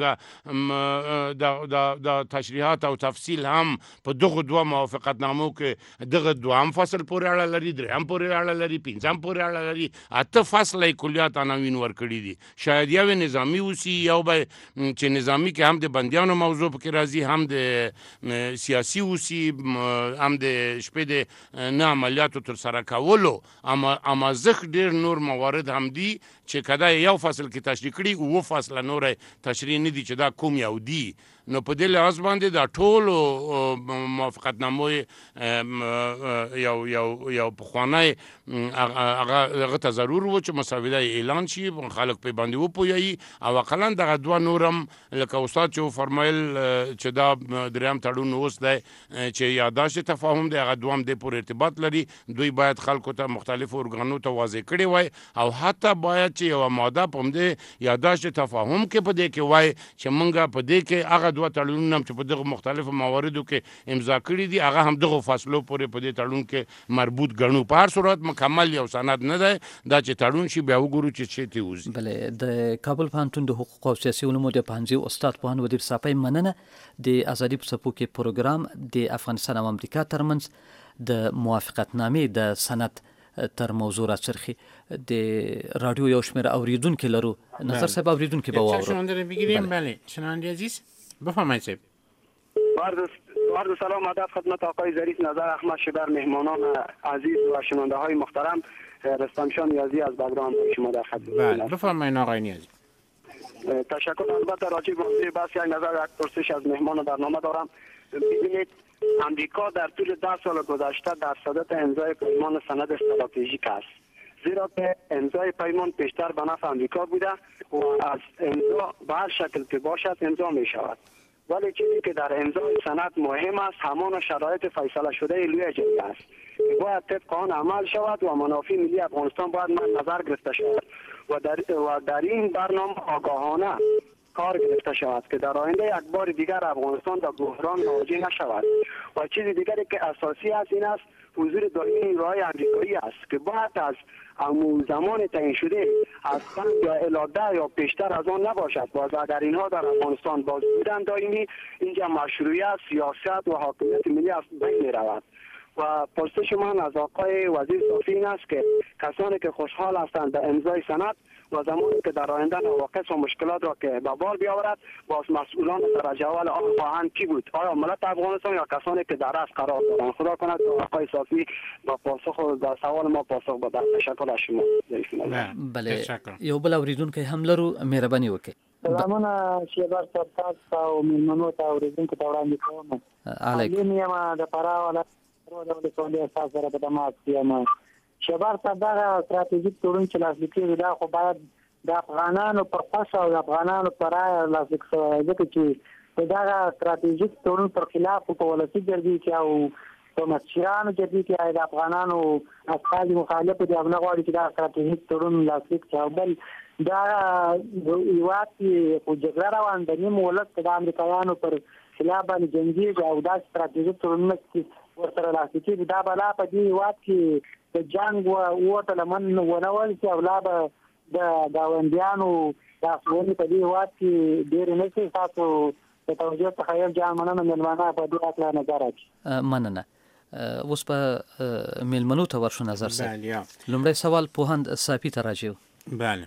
د تشریحات او تفصیل هم په دغو دوه موافقتنامو کې دغه دوهم فصل پورې اړه لري، دریم پورې اړه لري، پنځم پورې اړه لري، 8 فصله یې کلیات عناوین ورکړي دي. شاید یو نظامي اوسي، یو به چې نظامي کې هم د بندیانو موضوع پکې راځي، هم د سیاسي اوسي، هم د شپې د نه عملیاتو ترسره کولو امازخ ډېر نور موارد هم دي چې کدا یو فصل کې تشریح کړي اوه فصله نور تشریح نه دي چې دا کوم یو دي. نو په دې لحاظ باندې دا ټولو موافقتنامو یو پخوانی هغه ته ضرور و چې مسوده اعلان شي، خلک پرې باندې وپوهیي او اقلا دغه دوه نورم لکه استاد چې وفرمایل چې دا دریم تړون اوس دی چې یاداشت تفاهم دی، هغه دوهم دی پورې ارتباط لري، دوی باید خلکو ته مختلفو ارګانو ته واضح کړي وای او حتی باید چې یوه ماده په همدې یاداشت تفاهم کې په دې کې وای چې موږ په دې کې هغه دوه تړونونه چې په دغه مختلفو مواردو کې امضا کړي دي هغه هم دغه فاصلو پورې په دې تړون کې مربوط ګڼو. په هر صورت مکمل یو سند نه دی دا چې تړون شي، بیا وګورو چې چېرته وځي. بله، د کابل پوهنتون د حقوقو او سیاسي علومو د پوهنځي استاد پوهاند ودیر صافی مننه. د ازادي په څپو کې پروګرام د افغانستان او امریکا ترمنځ د موافقتنامې د سند تر موضوع راڅرخي. د رادیو یو شمېر اوریدونکي لرو. نظر صاحب اوریدونکي به واورو. شنونده بگیریم. بله شنونده عزیز بفرمایید صاحب. عرض سلام ادب خدمت آقای ظریف نظر احمد شبر، مهمانان عزیز و شنونده های محترم. رستمشاه نیازی از بګرام شما در خدمت. بله بفرمایید آقای نیازی. تشکر. البته راجع به موضوع بحث یک نظر یک پرسش از مهمان برنامه دارم. ببینید امریکا در طول 10 سال گذشته در صدد امضای پیمان سند استراتژیک است، زیرا که امضای پیمان پیشتر به نفع امریکا بوده و از امضا به هر شکل که باشد امضا می شود. ولی چیزی که در امضای سند مهم است همان شرایط فیصله شده لوی جرگه است که باید طبق آن عمل شود و منافع ملی افغانستان باید نظر گرفته شود و در این برنامه آگاهانه کار گرفته شود که در آینده یک بار دیگر افغانستان در بحران مواجه نشود. و چیز دیگری که اساسی است این است حضور دائمی نیروهای امریکایی است که باید از زمان تعیین شده از 5 یا الی 10 یا بیشتر از آن نباشد. باز اگر اینها در افغانستان باز بودن دائمی، اینجا مشروعیت، سیاست و حاکمیت ملی از بین می رود. و پرسش من از آقای وزیر صافی این است که کسانی که خوشحال هستند به امضای سند و زمانی که در آینده نواقص و مشکلات را که به بار بیاورد باز مسئولان درجه اول آن خواهند کی بود؟ آیا ملت افغانستان یا کسانی که در اصل قرار دارند؟ خدا کند که آقای صافی با پاسخ و با سوال ما پاسخ بده. تشکر از شما. بله یو بل اوریدونکو هم لرو، مهرباني وکړئ. سلامونه شیبر صاحب او میلمنو ته اوریدونکو ته وړاندې کوم. علیکم یم د پراوله د سولې اساس سره په تماس یم. شیبر صاحب دا استراتیژیک تړون چې لاسلیک کړي دا خو باید د افغانانو په خوښه او د افغانانو په رایه لاسلیک شوی، ځکه چې په دغه استراتیژیک تړون پر خلاف په ولسي جرګې کې او په مشرانو جرګې کې د افغانانو استازي مخالف دي او نه غواړي چې دا استراتیژیک تړون لاسلیک کړي. او بل دا هېواد کې خو جګړه روان ده، نیم ولس د امریکایانو پر خلاف باندې جنګېږي او دا استراتیژیک تړونونه چې ورسره لاسلیک کېږي دا به لا په دې هېواد کې د جنګ ووته لمن ونول شي او لا به د ګاونډیانو دا ښوونې په دې هېواد کې ډېرې نه شي. تاسو د توجه څخه یو جان مننه مېلمانه په دې هکله نظر اچي. مننه. اوس په مېلمنو ته ورشو نظر صاحب. لومړی سوال پوهاند صافي ته راځو. بله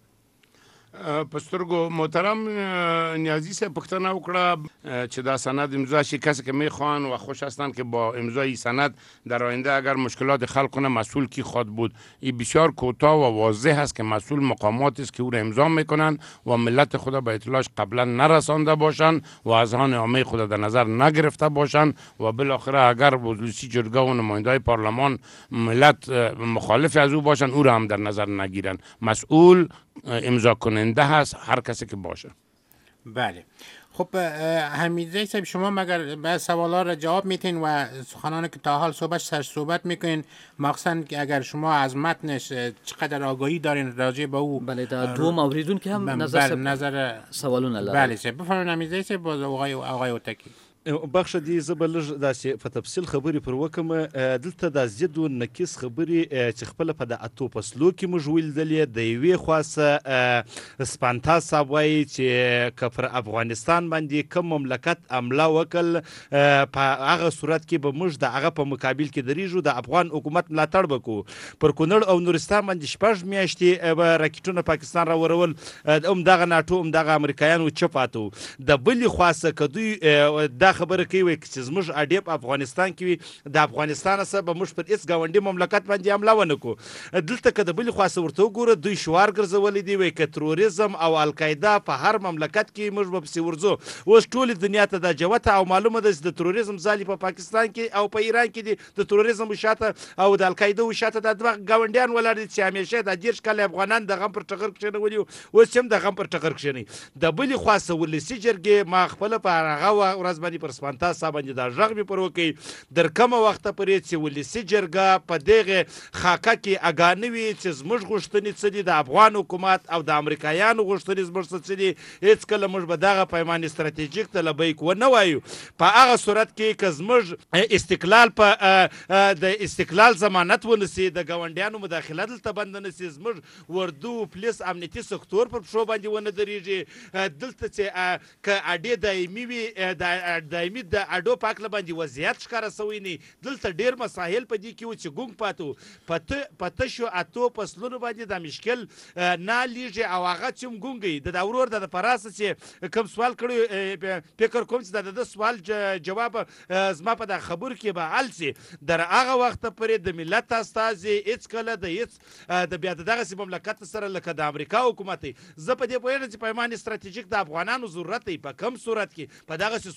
پسترګو محترم نیازی صاحب پوښتنه وکړه چې دا سند امضا شي، کسی که میخوان و خوش هستند که با امضای سند در آینده اگر مشکلات خلق کنه مسئول کی خواهد بود. این بسیار کوتاه و واضح است که مسئول مقاماتی است که او را امضا میکنند و ملت خود به اطلاعش قبلا نرسانده باشند و اذهان عامه خود در نظر نگرفته باشند و بالاخره اگر وزلوسی جرگه و نمایندهای پارلمان ملت مخالف از او باشند او را هم در نظر نگیرند. مسئول امضا کننده هست هر کسی که باشه. بله خب حمیدزی صاحب شما مگر به سوالا را جواب میتین و سخنانی که تا حال صحبت میکنین مخصوصا که اگر شما از متنش چقدر آگاهی دارین راجع به او. بله دا دوم اوریدون که هم نظر سوالونه لري. بله صاحب بفرمایئ حمیدزی صاحب باز آقای اوتکی. بخښه دی زه به لږ داسې په تفصیل خبرې پر وکړم. دلته د ضد و نقیص خبرې چې خپله په د اتو فصلو کې موږ ولیدلې د یوې خواڅه سپانتا صاحب وایي چې که پر افغانستان باندې کوم مملکت حمله وکړ په هغه صورت کې به موږ د هغه په مقابل کې درېږو، د افغان حکومت ملاتړ به کوو. پر کونړ او نورستان باندې 6 میاشتې به راکټونه پاکستان راورول، همدغه ناټو همدغه امریکایانو چپ اتو. د بلې خواڅه که دوی خبره کوي چې زموږ اډې په افغانستان کې وي د افغانستان سره به موږ پر هېڅ ګاونډي مملکت باندې حمله ونه کړو. دلته که د بلې خوا څه ورته وګوره دوی شعار ګرځولی دی وایي که تروریزم او القاعده په هر مملکت کې موږ به پسې ورځو. اوس ټولې دنیا ته دا جوته او معلومه ده چې د تروریزم ځالې په پاکستان کې او په ایران کې دي. د تروریزم وشاته او د القاعده وشاته دا دوه ګاونډیان ولاړ دي چې همیشه دا 10 کاله افغانان د غم پر ټغر کښېنولي اوس هم د غم پر ټغر کښېنوي. د بلې خوا څه ولسي جرګې ما خپله په هغه ورځ باندې پر سپانتا صاحب باندې دا غږ مې پر وکړي در کومه وخته پورې چې ولسي جرګه په دغه خاکه کې اګاه نه وي چې زموږ غوښتنې څه دي، د افغان حکومت او د امریکایانو غوښتنې زموږ څه دي، هېڅکله موږ به دغه پیمان استراتیژیک ته لبیک ونه وایو. په هغه صورت کې که زموږ استقلال په د استقلال ضمانت ونسي، د ګاونډیانو مداخله دلته بنده نسي، زموږ وردو پولیس امنیتي سکتور پر پښو باندې ونه درېږي، دلته چې که اډې دایمي وي دایمي د اډو په هکله باندې وضعیت ښکاره سوی نه، دلته ډېر مسایل په دې کې و چې ګونګ پاتې و. په تشو اتو فصلونو باندې دا مشکل نه لیږي او هغه چې هم ګونګی د ورور د په راسه چې کوم سوال کړی فکر کوم چې د سوال جواب زما په د خبر کې به حل سي. در هغه وخت پورې د ملت استازي هېڅکله د بیا دغسې مملکت سره لکه د امریکا حکومت زه په دې پوهېږم چې پیمان استراتیژیک د افغانانو ضرورت دی. په کوم صورت کې؟ په دغسې صورت کې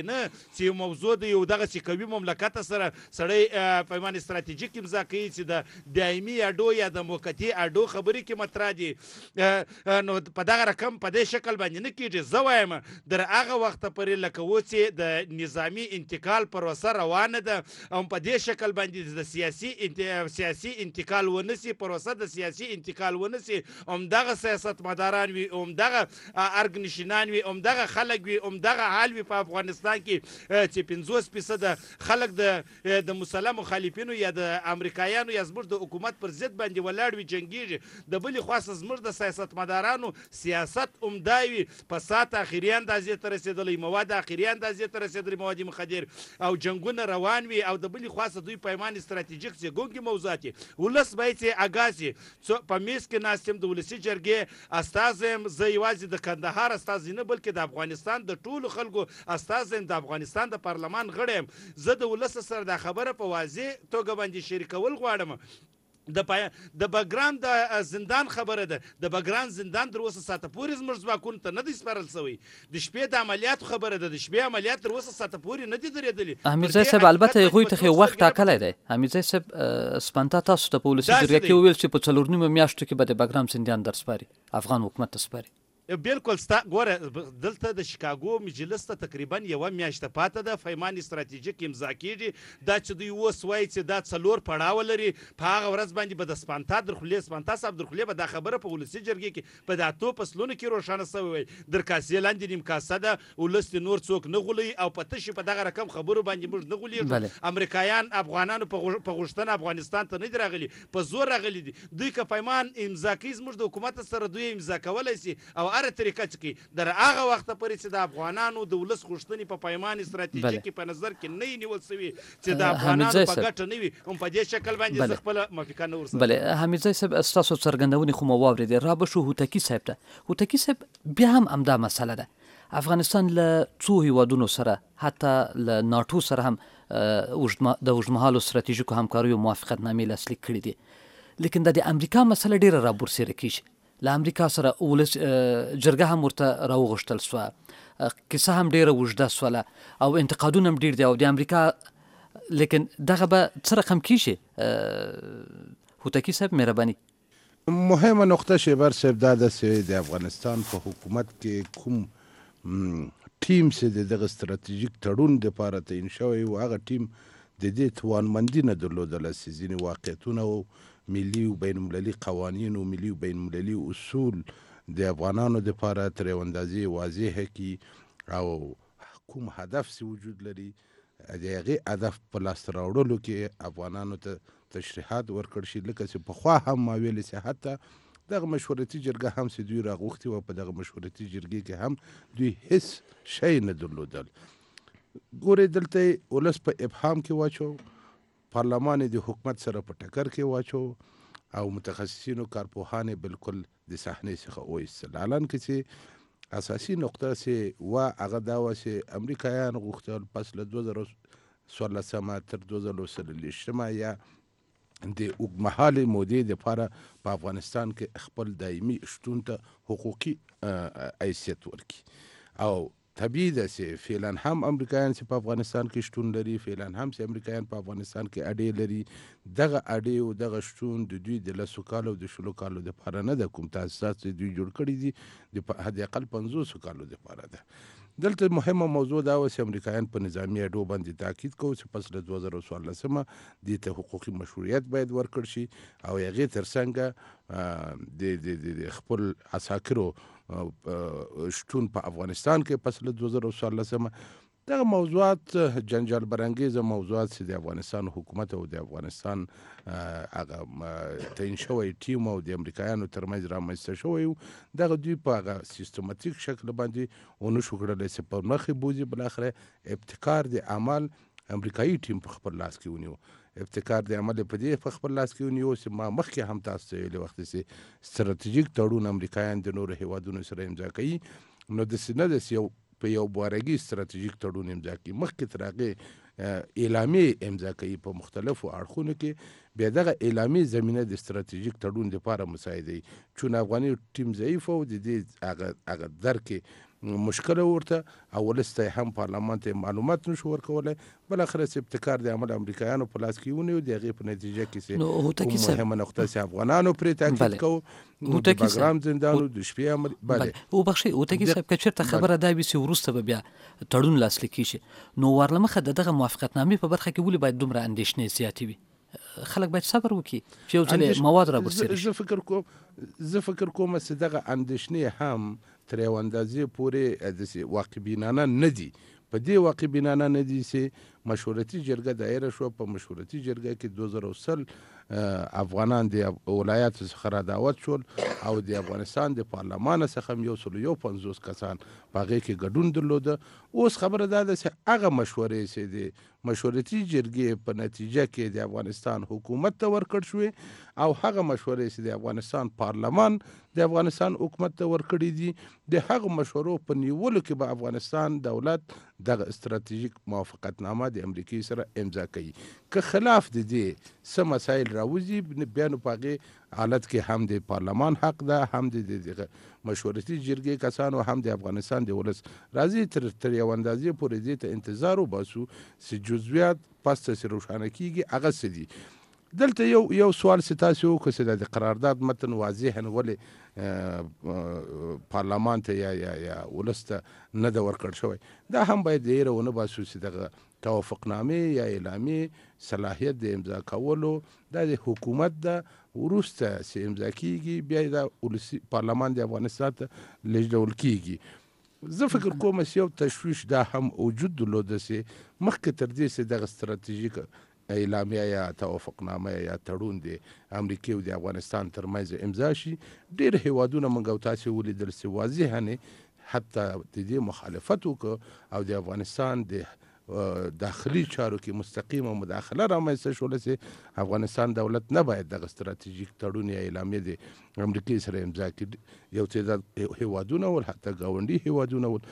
کې نه چې یو موضوع د یو دغسې قوي مملکت سره سړی پیمان استراتیژیک امضا کوي چې د دایمي اډو یا د موقتي اډو خبرې کې مطرح دي نو په دغه رقم په دې شکل باندې نه کېږي. زه وایم در هغه وخته پورې لکه اوس چې د نظامي انتقال پروسه روانه ده او په دې شکل باندې د سیاسي انتقال ونسي، پروسه د سیاسي انتقال ونسي، همدغه سیاستمداران وي، همدغه ارګنشینان وي، همدغه خلک وي، همدغه حال وي په افغانستان کې چې 50% خلک د مسلح مخالفینو یا د امریکایانو یا زموږ د حکومت پر ضد باندې ولاړ وي، جنګیږي. د بلې خوا زموږ د سیاستمدارانو سیاست عمده وي، فساد اخري اندازې ته رسېدلی، مواد اخري اندازې ته رسېدلی، مواد مخدر او جنګونه روان وي. او د بلې خوا دوی پیمان استراتیژیک څیګونکي موضوعات ولس باید چې اګاسي په میز کې ناست یم، د ولسي جرګې استازی یم، زه یوازې د کندهار استازی نه بلکې د افغانستان د ټولو خلکو استازی یم، د افغانستان د پارلمان غړی یم. زه د ولس سره دا خبره په واضح توګه باندې شریکول غواړم. د بګرام د زندان خبره ده، د بګرام زندان تر اوسه ساعته پورې زموږ ځواکونو ته نه دی سپارل شوی. د شپې د عملیاتو خبره ده، د شپې عملیات تر اوسه ساعته پورې نه دي درېدلي. حمیدزی صاحب البته هغوی ته خو وخت ټاکلی دی. حمیدزی صاحب سپانتا تاسو ته په ولسي جرګه کې وویل چې په 4 نیمه میاشتو کې به د بګرام زندان درسپاري، افغان حکومت ته سپاري. بالکل ګوره دلته د شیکاګو مجلس ته تقریبا یوه میاشته پاته ده، پیمان استراتیژیک امضا کېږي. دا چې دوی اوس وایي چې دا 4 پړاوه لري، په هغه ورځ باندې به د سپانتا صاحب درخولې به دا خبره په ولسي جرګې کې په د 8 فصلونو کې روښانه شوې وای. در کاسې لاندې نیم کاسه ده، ولس د نور څوک نه غولوي او په تشي په دغه رقم خبرو باندې موږ نه غولېږو. امریکایان افغانانو په غوښتنه افغانستان ته نه دي راغلي، په زور راغلي دي. دوی که پیمان امضا کوي زموږ د حکومت سره، دوی امضا کولی شي او هره طریقه چې کوي در هغه وخته پورې چې د افغانانو د ولس غوښتنې په پیمان استراتیژیک کې په نظر کې نه نیول شوي چې د افغانانو په ګټه نه وي، هم په دې شکل باندې زه خپله موافقه نه ورسره. بله حمیدزی صاحب ستاسو څرګندونې خو مو واورېدې. را به شو هوتکي صاحب ته. هوتکي صاحب بیا هم همدا مسله ده، افغانستان له څو هیوادونو سره حتی له ناټو سره هم د اوږدمهالو ستراتیژیکو همکاریو موافقتنامې لاسلیک کړي دي، لیکن د امریکا مسله ډېره رابرسېره کېږي. له امریکا سره ولس جرګه هم ورته راوغوښتل سوه، کیسه هم ډېره اوږده سوله او انتقادونه هم ډېر دي او د امریکا، لیکن دغه به څه رقم کېږي؟ هوتکي صاحب مهرباني. مهمه نقطه شیبر صاحب دا ده چې د افغانستان په حکومت کې کوم ټیم چې دغه ستراتیژیک تړون دپاره تعین شوی و، هغه ټیم د دې توانمندي نه درلودله چې ځینې واقعیتونه و ملي و بین المللي قوانین و ملي و بین المللي اصول د افغانانو دپاره تر یو اندازې واضحه کړي او کوم هدف چې وجود لري د هغې هدف په لاسته راوړلو کې افغانانو ته تشریحات ورکړل شي. لکه چې پخوا هم ما ویلې چې حتی دغه مشورتي جرګه هم چې دوی راغوښتي وه، په دغه مشورتي جرګې کې هم دوی هیڅ شی نه درلودل. ګورې دلته ولس په ابهام کې واچو، پارلمان د حکومت سره په ټکر کې واچو او متخصصینو کارپوهان بالکل د صحنې څخه وایستل. الان کې چې اساسي نقطه چې و هغه دا وه چې امریکایان غوښتل پس له 2014 تر 2023 یا د اوږدمهالې مودې دپاره په افغانستان کې خپل دایمي شتون ته حقوقي حیثیت ورکړي. او طبیعي ده چې فعلا هم امریکایان چې په افغانستان کې شتون لري، فعلا هم چې امریکایان په افغانستان کې اډې لري، دغه اډې او دغه شتون د دوی د 10 کالو او د 20 کالو دپاره نه ده، کوم تاسیسات چې دوی جوړ کړي دي د حد اقل 50 کالو دپاره ده. دلته مهمه موضوع دا وه چې امریکایان په نظامي اډو باندې تاکید کوو چې پس له 2014 دې ته حقوقي مشروعیت باید ورکړ شي او هغې تر څنګه د خپل عساکرو شتون په افغانستان کې پس له 2014 دغه موضوعات جنجال برانګیزه موضوعات چې د افغانستان حکومت او د افغانستان هغه تعین شوی ټیم او د امریکایانو ترمنځ رامنځته شوی و، دغه دوی په هغه سیستماتیک شکل باندې ونه شو کړلی چې په مخې بوځي. بالاخره ابتکار د عمل امریکایي ټیم په خپل لاس کې ونیو، ابتکار د عمل په دې په خپل لاس کې ونیو چې ما مخکې هم تاسو ته ویلي وخت چې ستراتیژیک تړون امریکایان د نورو هیوادونو سره امضا کوي، نو داسې نه ده چې په یو بارګي ستراتیژیک تړون امضا کوي، مخکې تر هغې اعلامیې امضا کوي په مختلفو اړخونو کې، بیا دغه اعلامیې زمینه د ستراتیژیک تړون دپاره مساعدوي. چون افغاني ټیم ضعیف او د دې هغه درک مشکل ورته او ولس ته هم پارلمان ته معلومات نشو ورکولی بل اخر ابتکار د عمل امریکایانو په لاس کې ونیو د هغې په نتیجه کې کوم مهمه نقطه چې افغانانو پرې تاکید کوو د باګرام زندانو د شپې عمل وبخښئ هوتکي صاحب که چېرته خبره دا وي چې وروسته به بیا تړون لاسلیک شي نو ورلمخه د دغه موافقتنامې په برخه کې ولې باید دومره اندېښنې زیاتې وي خلک باید صبر وکړي چې یو ځل مواد رابرسېري شي زه فکر کوم چې دغه اندېښنې هم تر یو اندازې پورې داسې واقع بینانه نه دي په دې واقع بینانه نه دي چې مشورتي جرګه دایره شوه په مشورتي جرګه کې 2010 افغانان د ولایاتو څخه را دعوت شول او د افغانستان د پارلمان څخه 150 کسان په هغې کې ګډون درلوده اوس خبره دا ده چې هغه مشورې چې د مشورتي جرګې په نتیجه کې د افغانستان حکومت ته ورکړ شوې او هغه مشورې چې د افغانستان پارلمان د افغانستان حکومت ته ورکړي دي د هغو مشورو په نیولو کې به افغانستان دولت دغه استراتیژیک موافقتنامه د امریکې سره امضا کوي که خلاف د دې څه مسایل راوځي بیا نو په هغې حالت کې هم د پارلمان حق ده هم د مشورتي جرګې کسانو هم د افغانستان د ولس راځي تر یو اندازې پورې دې ته انتظار وباسو چې جزویات پس ته روښانه کیږي هغه څه دي دلته یو سوال چې تاسو وکړئ چې د قرارداد متن واضحا ولې پارلمان ته یا ولس ته نه ده ورکړ شوی دا هم باید د یېره ونه باسو چې دغه توافقنامې یا اعلامیې صلاحیت د امضا کولو دا د حکومت ده وروسته چې امضا کیږي بیا د ولسي پارلمان د افغانستان ته لیږدول کیږي زه فکر کوم چې یو تشویش دا هم وجود درلوده چې مخکې تر دې چې دغه ستراتیژیک اعلامیه یا توافقنامه یا تړون د امریکې او د افغانستان ترمنځ امضا شي ډېر هیوادونه موږ او تاسې ولیدل چې واضحا حتی د دې مخالفت وکړه او د افغانستان د داخلي چارو کې مستقیمه مداخله رامنځته شوله چې افغانستان دولت نه باید دغه ستراتیژیک تړون یا اعلامیه د امریکې سره امضا کړي یو تعداد هیوادونه ول حتی ګاونډي هیوادونه ول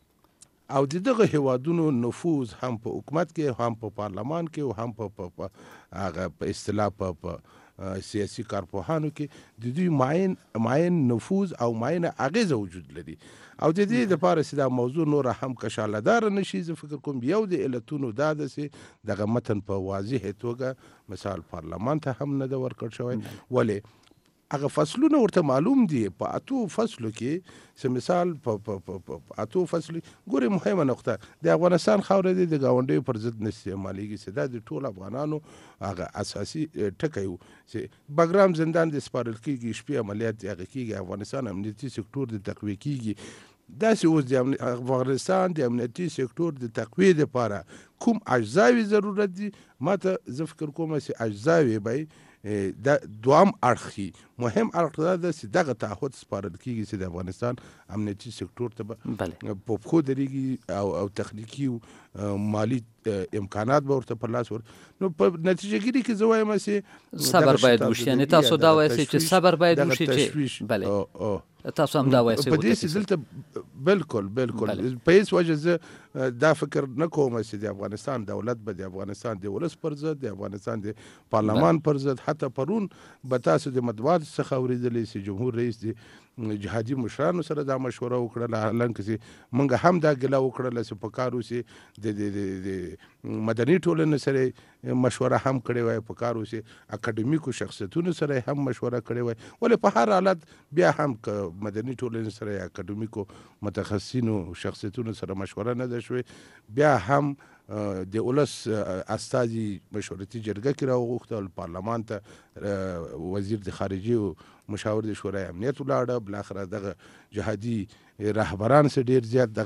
او دغه هیوادونو نفوذ هم په حکومت کې هم په پارلمان کې او هم په هغه په اصطلاح په سیاسي کارپوهانو کې د دوی معین نفوذ او معین اغیزه وجود لري او د دې دپاره چې دا موضوع نوره هم کشالهداره نشي زه فکر کوم یو د علتونو دا ده چې دغه متن په واضح توګه مثال پارلمان ته هم نه ده ورکړ شوی ولې هغه فصلونه ورته معلوم دي په اتو فصلو کې چې مثال په اتو فصلو ګورې مهمه نقطه د افغانستان خاوره دی د ګاونډیو پر ضد نه استعمالیږي چې دا د ټول افغانانو هغه اساسي ټکی و چې باګرام زندان د سپارل کېږي شپې عملیات د هغه کېږي افغانستان امنیتي سکتور د تقویه کېږي داسې اوس د افغانستان د امنیتي سکتور د تقویې دپاره کوم اجزاوې ضرورت دي ما ته زه فکر کوم چې اجزاوې به دا دوام اړخي مهم اړخ دا ده چې دغه تعهد سپارل کېږي چې د افغانستان امنیتي سکتور ته به په پښو درېږي او تخنیکي مالی امکانات به ورته په لاس نو په نتیجه ګیري کې زه وایم چې صبر باید وشي یعنې تاسو دا وایئ چې صبر باید وشي چې بله تاسو هم دا وایئ په دې چې دلته بالکل په هېڅ وجه زه دا فکر نه کوم چې د افغانستان دولت به د افغانستان د ولس پر ضد د افغانستان د پارلمان پر ضد حتی پرون به تاسو د مطبوعاتو څخه اورېدلی چې جمهور رئیس د جهادي مشرانو سره دا مشوره وکړله حالانکه چې موږ هم دا ګیله وکړله چې په کار چې د مدني ټولنې سره مشوره هم کړې وای په کار چې اکاډمیکو شخصیتونو سره هم مشوره کړې وای ولې په هر حالت بیا هم که مدني ټولنې سره یا اکاډمیکو متخصصینو شخصیتونو سره مشوره نه ده شوې بیا هم د ولس استازي مشورتي جرګه کې راوغوښتل پارلمان ته وزیر د خارجي او مشاور د شورای امنیت ولاړه بالاخره دغه جهادي رهبران سره ډیر زیات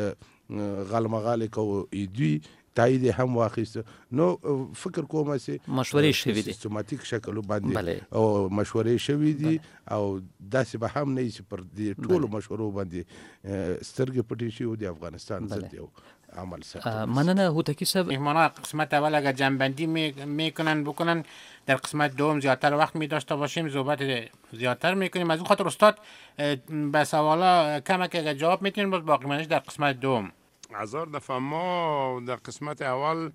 دغه غالمغالي کوي دوی تایید هم واخیسته نو فکر کوم چې مشورې شوي دي سیستماتیک شکل باندې او مشورې شوي دي او داسې به هم نه چې پر دې ټولو مشورو باندې سترګې پټې شي او د افغانستان ضد یو عمل سره مننه هوتکی صاحب مهمانا قسمت اول اگر جنبندی میکنن بکنن در قسمت دوم زیادتر وقت می داشته باشیم صحبت زیادتر میکنیم از اون خاطر استاد به سوالا کمک اگر جواب میتونیم باز باقی منش در قسمت دوم هزار دفعه ما در قسمت اول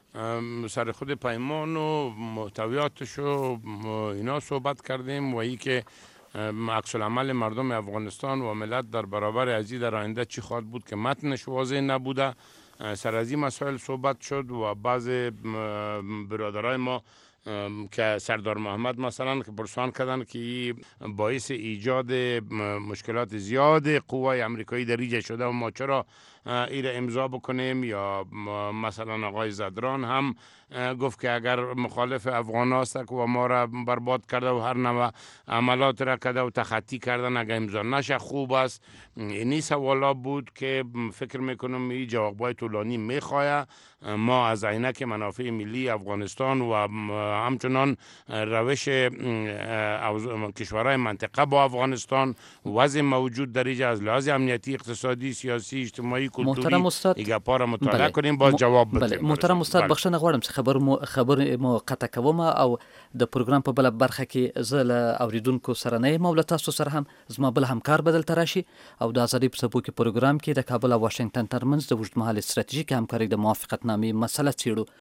سر خود پیمان و محتویاتش و اینا صحبت کردیم و ای که عکس العمل مردم افغانستان و ملت در برابر ازی در آینده چی خواهد بود که متنش واضح نبوده. سر از این مسائل صحبت شد و بعض برادرای ما که سردار محمد مثلا که پرسان کردن که باعث ایجاد مشکلات زیاد قوای امریکایی در اینجا شده و ما چرا ایره امضا بکنیم، یا مثلا آقای زدران هم گفت که اگر مخالف افغان است و ما را برباد کرده و هر نوع عملات را کرده و تخطی کردن اگر امضا نشه خوب است. اینی سوالا بود که فکر میکنم این جوابای طولانی میخواه. ما از عینک منافع ملی افغانستان و همچنان روش کشورهای منطقه با افغانستان وضع موجود در اینجا از لحاظ امنیتی، اقتصادی، سیاسی، اجتماعی، کلتوری ایگه پارا مطالعه کنیم باز جواب بدیم. محترم استاد بخښنه غواړم چې خبر مو قطع کوم او د پروګرام په بل برخه کې زه له اوریدونکو سره نه یم او له تاسو سره هم زما بل همکار بدل تراشي او د ازادي په څپو کې پروګرام کې د کابل او واشنگټن ترمنځ د اوږدمهاله ستراتیژیک همکارۍ د موافقتنامې مسله څیړو